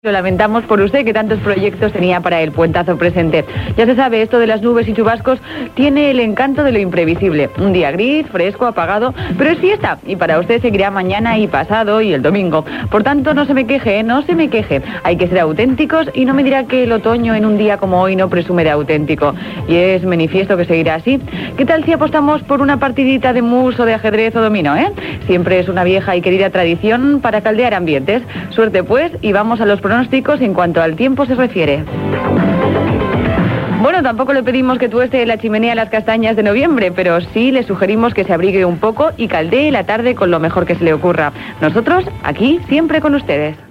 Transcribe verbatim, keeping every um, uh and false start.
Lo lamentamos por usted, que tantos proyectos tenía para el puentazo presente. Ya se sabe, esto de las nubes y chubascos tiene el encanto de lo imprevisible. Un día gris, fresco, apagado, pero es fiesta. Y para usted seguirá mañana y pasado y el domingo. Por tanto, no se me queje, ¿eh? no se me queje. Hay que ser auténticos y no me dirá que el otoño en un día como hoy no presume de auténtico. Y es manifiesto que seguirá así. ¿Qué tal si apostamos por una partidita de mus o de ajedrez o dominó, eh? Siempre es una vieja y querida tradición para caldear ambientes. Suerte pues, y vamos a los pronósticos en cuanto al tiempo se refiere. Bueno, tampoco le pedimos que tueste la chimenea las castañas de noviembre, pero sí le sugerimos que se abrigue un poco y caldee la tarde con lo mejor que se le ocurra. Nosotros, aquí, siempre con ustedes.